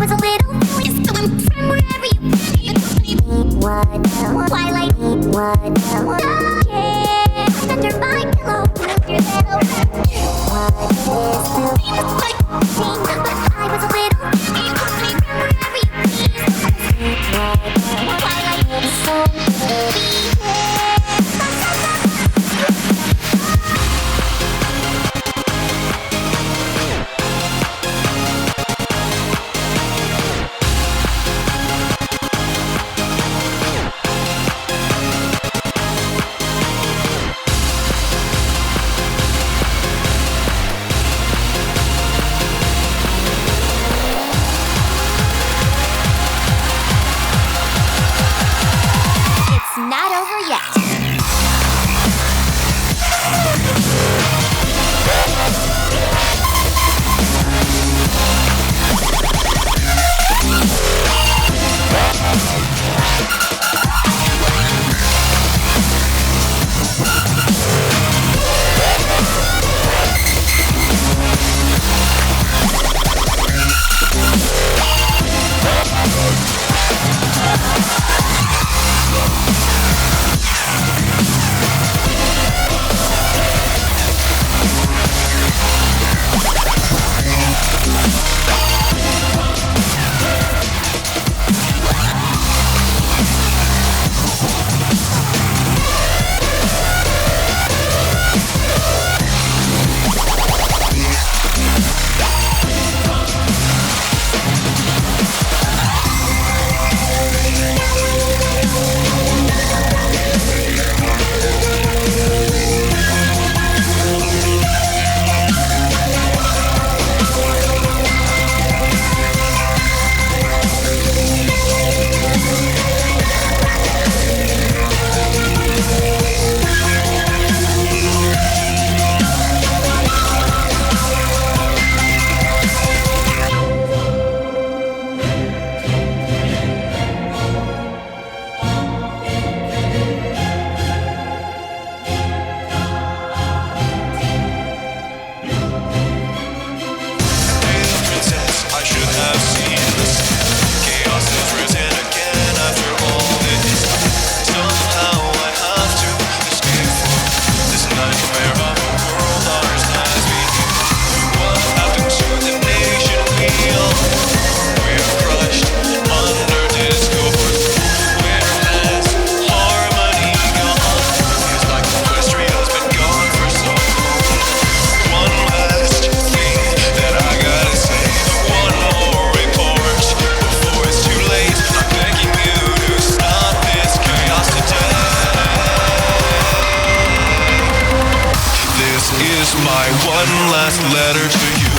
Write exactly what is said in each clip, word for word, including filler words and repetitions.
was a little foolish, going from wherever you came. What else? Twilight. What else? Yeah, under my pillow, your little. What is the famous like thing? But I was a little foolish, going from wherever you came. What else? Twilight. So pretty. Not over yet. My one last letter to you.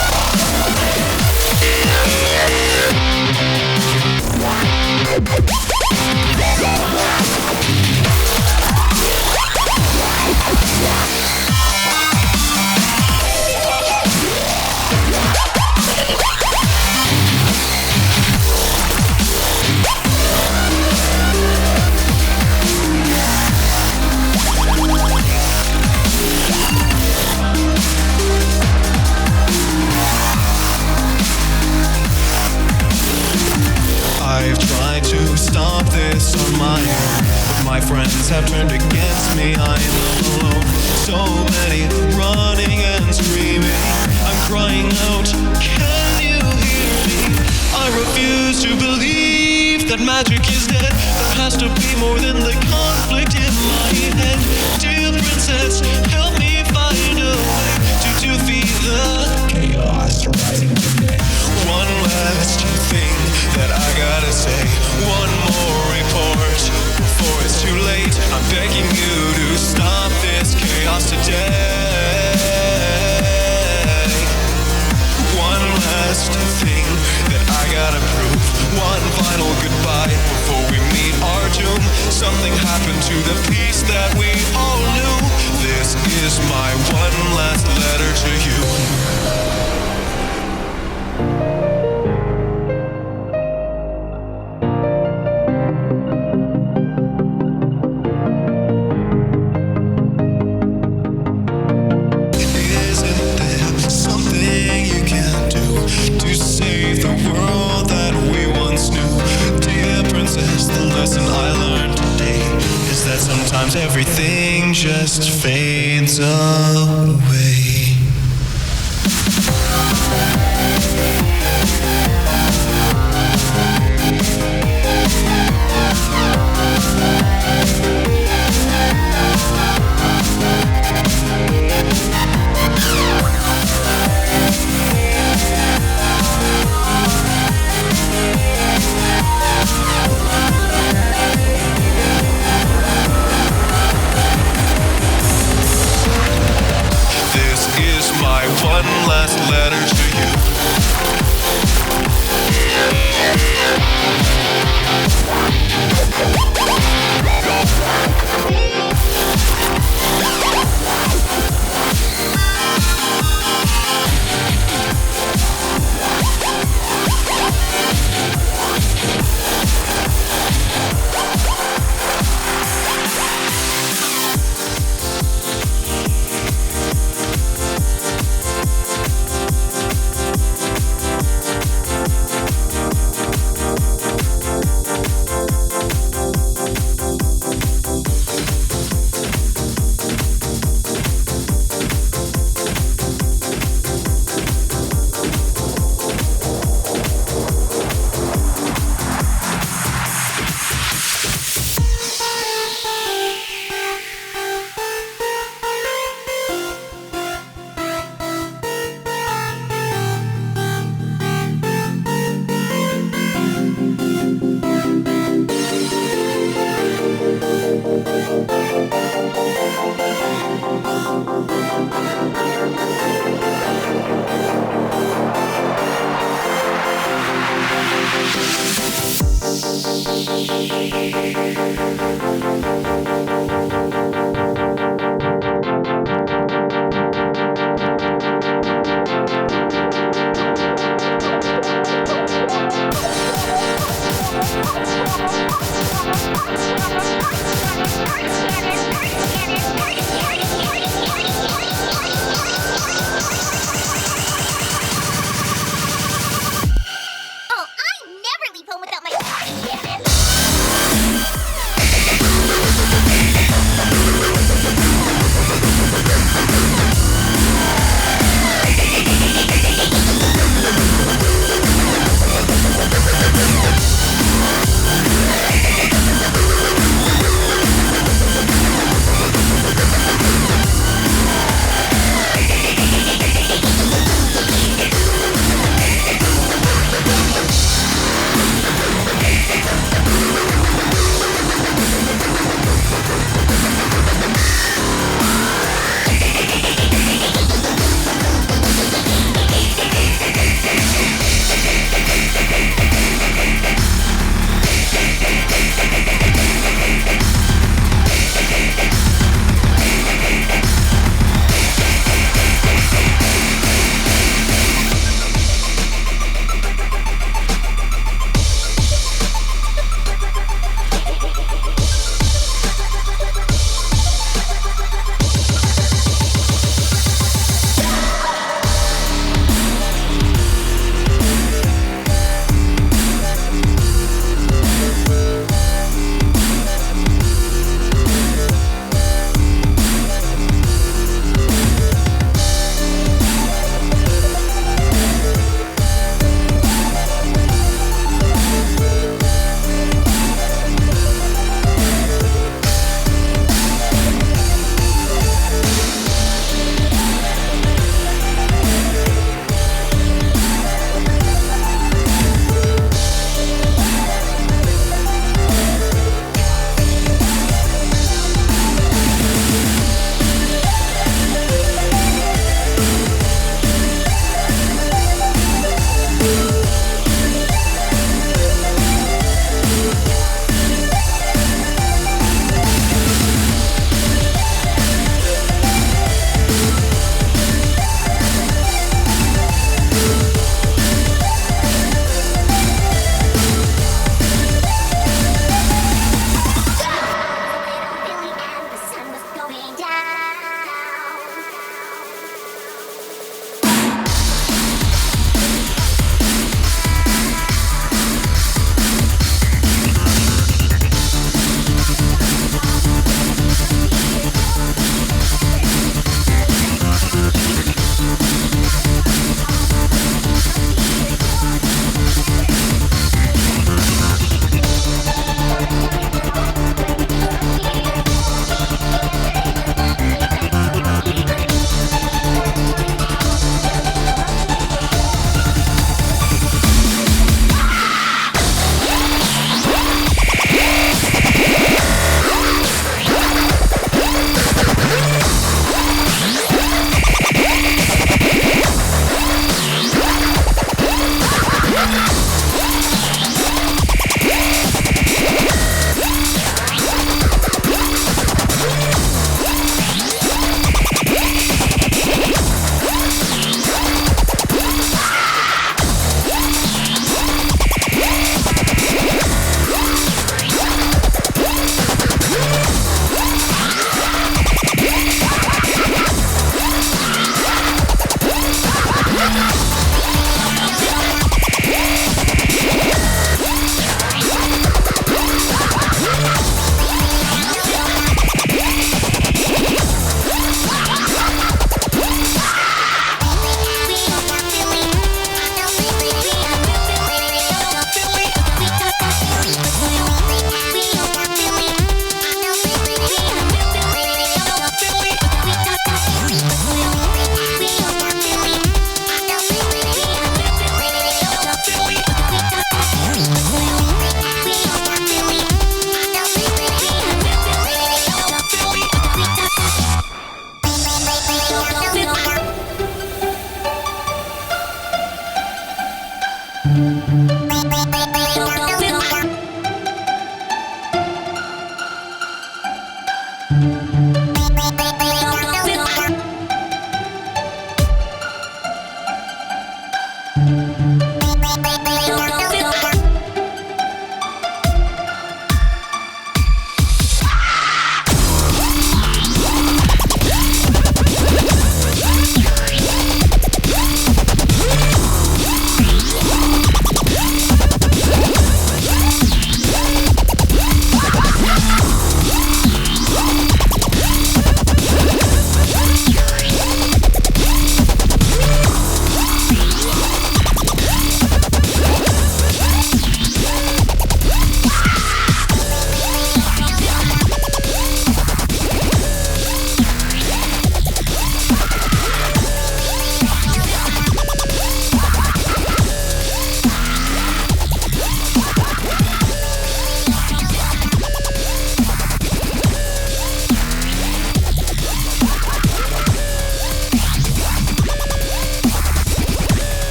I've tried to stop this on my own, but my friends have turned against me. I'm alone. So many running and screaming. I'm crying out, can you hear me? I refuse to believe that magic is dead. There has to be more than the conflict in my head. Dear princess, help me find a way to defeat the chaos rising today. One last thing that I gotta say, one more report before it's too late. I'm begging you to stop this chaos today. One last thing that I gotta prove, one final goodbye before we meet our doom. Something happened to the peace that we all knew. This is my one last letter to you. Isn't there something you can do to save the world? sometimes everything just fades away. One last letter to you. Oh, I never leave home without my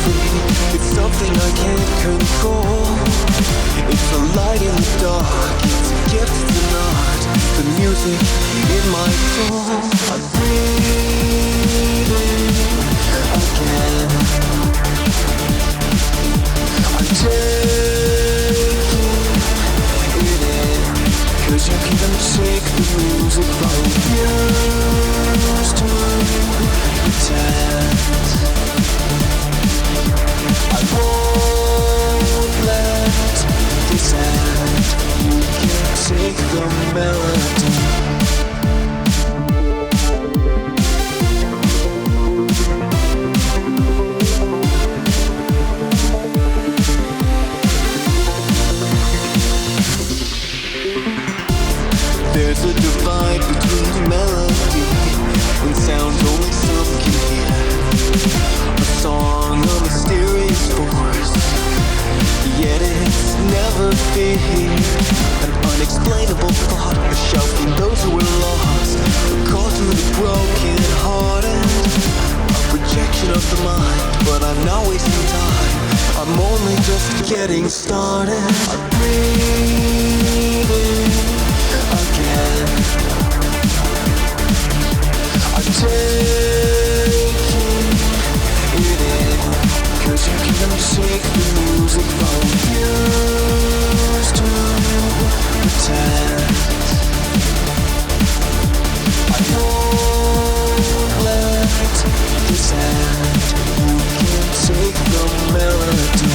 free. It's something I can't control. It's a light in the dark. It's a gift, it's an art. The music in my soul. I'm breathing again. I'm taking it in. Cause you can take the music from used to pretend. I won't let this end. You can take the melody. There's a divide between melody and sounds only some can hear. A song, a mysterious force, yet it's never feared. An unexplainable thought, a shout from those who are lost, a call to the broken hearted, a projection of the mind. But I'm not wasting time, I'm only just getting started. I'm breathing again. I'm taking it in. Cause you can take the music from used to pretend. I won't let this end. You can take the melody.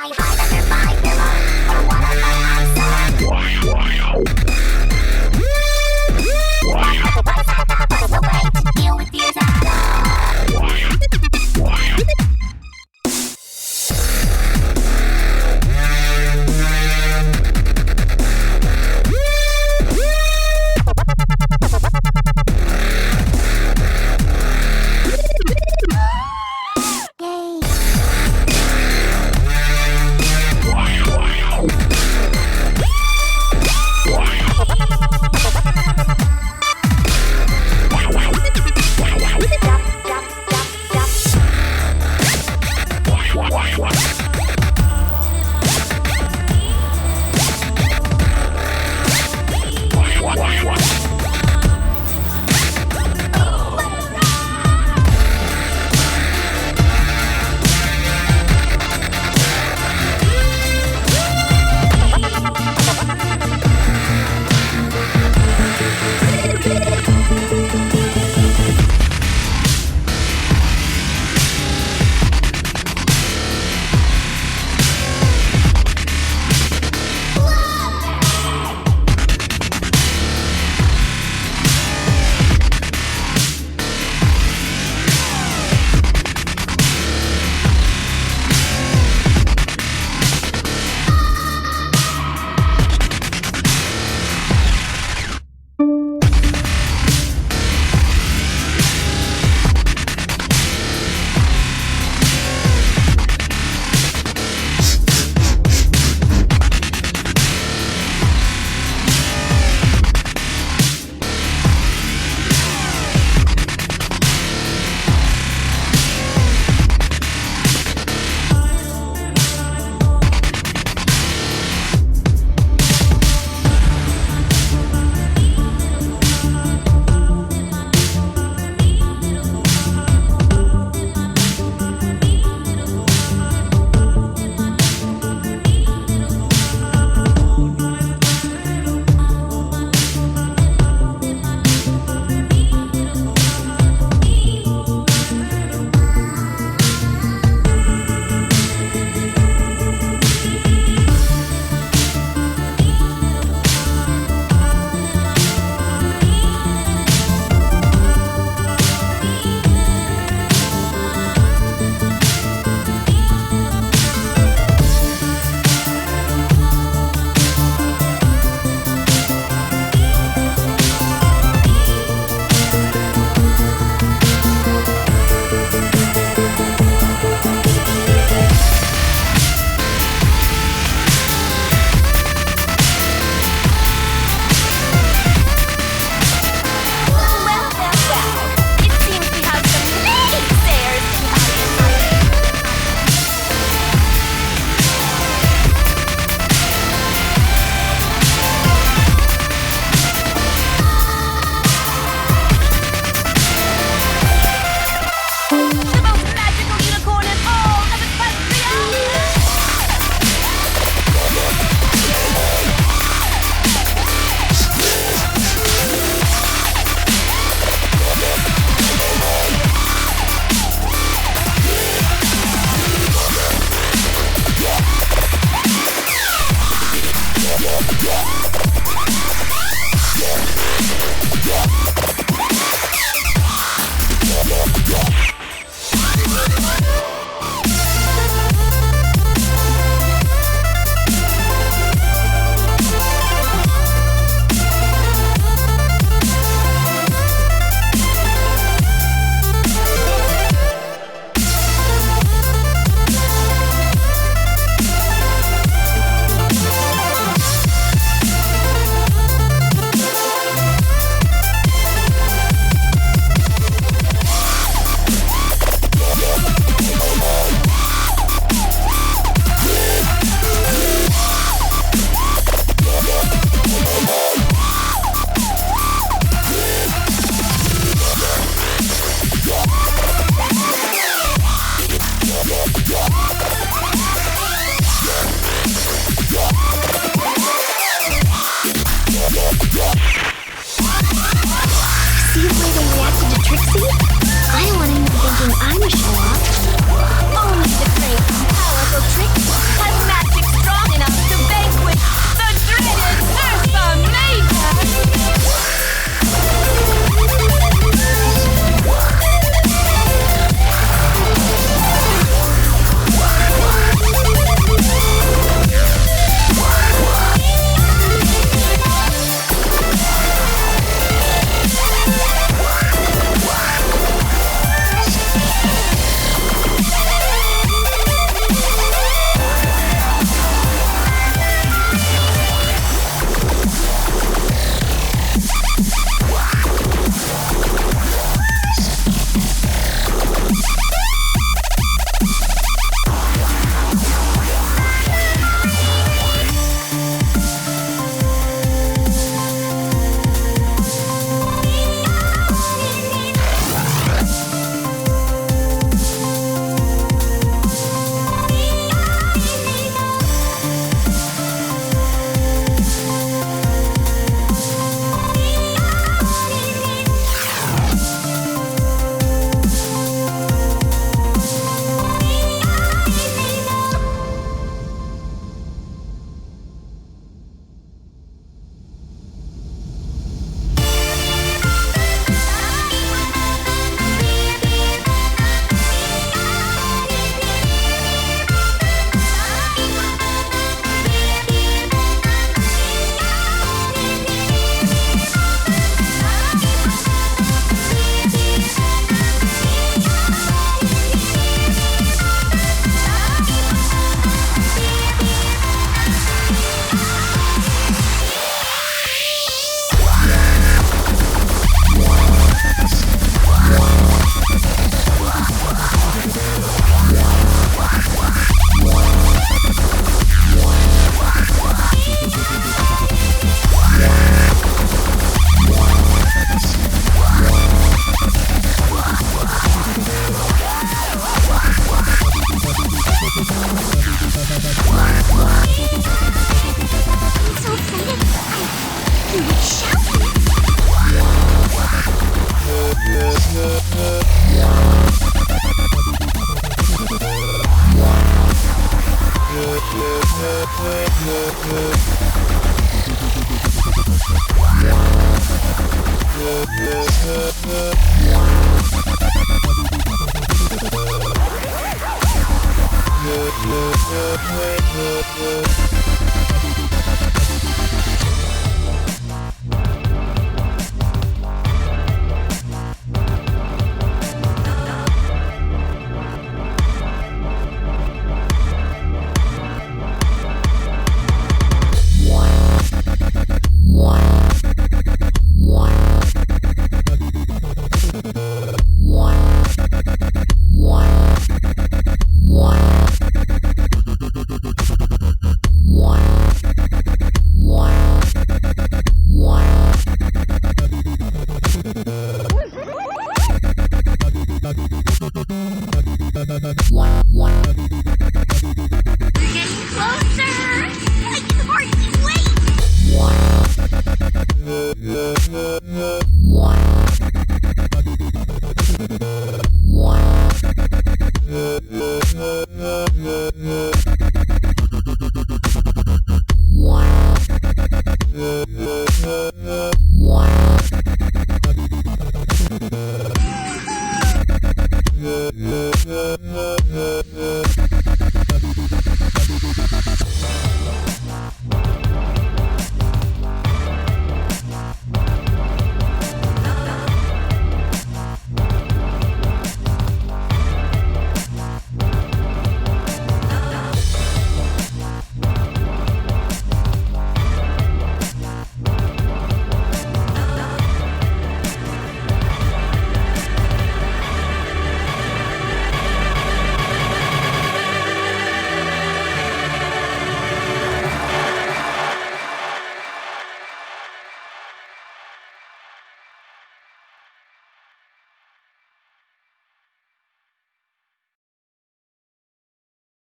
I hide under my pillow. But I wanna find myself. What's the way to deal with these at all? I'm a show off. Only the great, powerful trick has Yeah.